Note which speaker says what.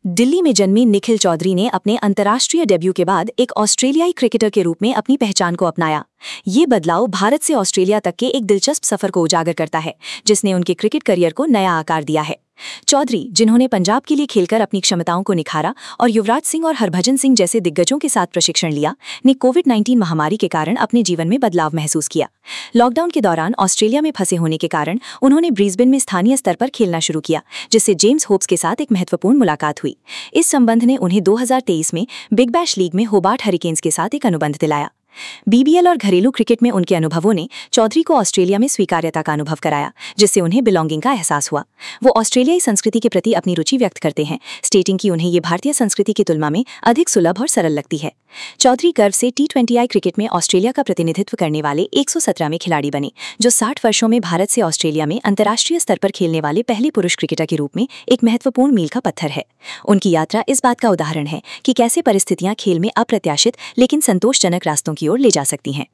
Speaker 1: दिल्ली में जन्मी निखिल चौधरी ने अपने अंतर्राष्ट्रीय डेब्यू के बाद एक ऑस्ट्रेलियाई क्रिकेटर के रूप में अपनी पहचान को अपनाया। ये बदलाव भारत से ऑस्ट्रेलिया तक के एक दिलचस्प सफर को उजागर करता है, जिसने उनके क्रिकेट करियर को नया आकार दिया है। चौधरी, जिन्होंने पंजाब के लिए खेलकर अपनी क्षमताओं को निखारा और युवराज सिंह और हरभजन सिंह जैसे दिग्गजों के साथ प्रशिक्षण लिया, ने कोविड-19 महामारी के कारण अपने जीवन में बदलाव महसूस किया। लॉकडाउन के दौरान ऑस्ट्रेलिया में फंसे होने के कारण उन्होंने ब्रिस्बेन में स्थानीय स्तर पर खेलना शुरू किया, जिससे जेम्स होप्स के साथ एक महत्वपूर्ण मुलाकात हुई। इस संबंध ने उन्हें 2023 में बिग बैश लीग में होबार्ट हरिकेन्स के साथ एक अनुबंध दिलाया। बीबीएल और घरेलू क्रिकेट में उनके अनुभवों ने चौधरी को ऑस्ट्रेलिया में स्वीकार्यता का अनुभव कराया, जिससे उन्हें बिलोंगिंग का एहसास हुआ। वो ऑस्ट्रेलियाई संस्कृति के प्रति अपनी रुचि व्यक्त करते हैं, स्टेटिंग कि उन्हें ये भारतीय संस्कृति की तुलना में अधिक सुलभ और सरल लगती है। चौधरी गर्व से T20I क्रिकेट में ऑस्ट्रेलिया का प्रतिनिधित्व करने वाले 117वें खिलाड़ी बने, जो 60 वर्षों में भारत से ऑस्ट्रेलिया में अंतर्राष्ट्रीय स्तर पर खेलने वाले पहले पुरुष क्रिकेटर के रूप में एक महत्वपूर्ण मील का पत्थर है। उनकी यात्रा इस बात का उदाहरण है कि कैसे परिस्थितियां खेल में अप्रत्याशित लेकिन संतोषजनक रास्तों की ओर ले जा सकती हैं।